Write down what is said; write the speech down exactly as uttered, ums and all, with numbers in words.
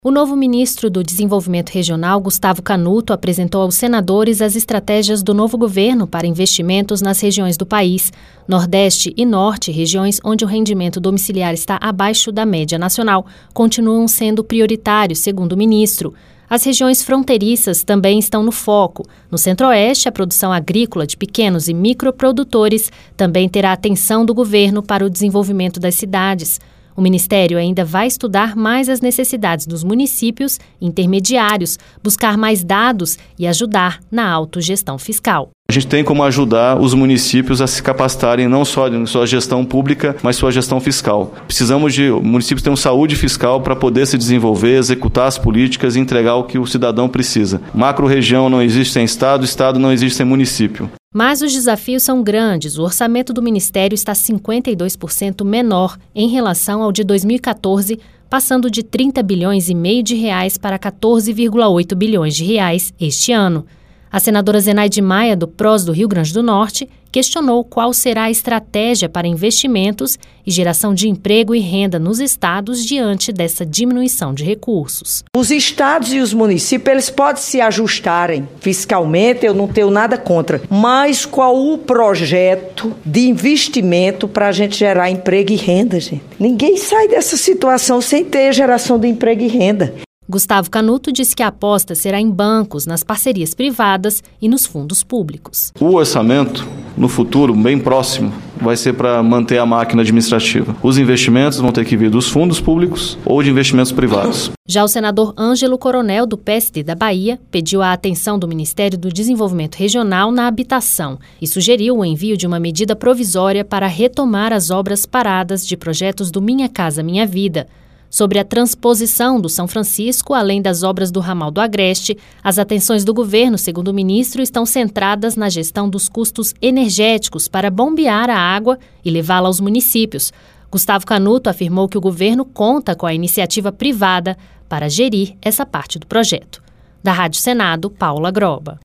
O novo ministro do Desenvolvimento Regional, Gustavo Canuto, apresentou aos senadores as estratégias do novo governo para investimentos nas regiões do país. Nordeste e Norte, regiões onde o rendimento domiciliar está abaixo da média nacional, continuam sendo prioritários, segundo o ministro. As regiões fronteiriças também estão no foco. No Centro-Oeste, a produção agrícola de pequenos e microprodutores também terá atenção do governo para o desenvolvimento das cidades. O Ministério ainda vai estudar mais as necessidades dos municípios intermediários, buscar mais dados e ajudar na autogestão fiscal. A gente tem como ajudar os municípios a se capacitarem não só em sua gestão pública, mas sua gestão fiscal. Precisamos de municípios terem saúde fiscal para poder se desenvolver, executar as políticas e entregar o que o cidadão precisa. Macro-região não existe sem Estado, Estado não existe sem município. Mas os desafios são grandes. O orçamento do Ministério está cinquenta e dois por cento menor em relação ao de dois mil e quatorze, passando de trinta bilhões e meio de reais para quatorze vírgula oito bilhões de reais este ano. A senadora Zenaide Maia, do P R O S do Rio Grande do Norte, questionou qual será a estratégia para investimentos e geração de emprego e renda nos estados diante dessa diminuição de recursos. Os estados e os municípios, eles podem se ajustarem fiscalmente, eu não tenho nada contra, mas qual o projeto de investimento para a gente gerar emprego e renda, gente? Ninguém sai dessa situação sem ter geração de emprego e renda. Gustavo Canuto disse que a aposta será em bancos, nas parcerias privadas e nos fundos públicos. O orçamento, no futuro, bem próximo, vai ser para manter a máquina administrativa. Os investimentos vão ter que vir dos fundos públicos ou de investimentos privados. Já o senador Ângelo Coronel, do P S D da Bahia, pediu a atenção do Ministério do Desenvolvimento Regional na habitação e sugeriu o envio de uma medida provisória para retomar as obras paradas de projetos do Minha Casa Minha Vida. Sobre a transposição do São Francisco, além das obras do ramal do Agreste, as atenções do governo, segundo o ministro, estão centradas na gestão dos custos energéticos para bombear a água e levá-la aos municípios. Gustavo Canuto afirmou que o governo conta com a iniciativa privada para gerir essa parte do projeto. Da Rádio Senado, Paula Groba.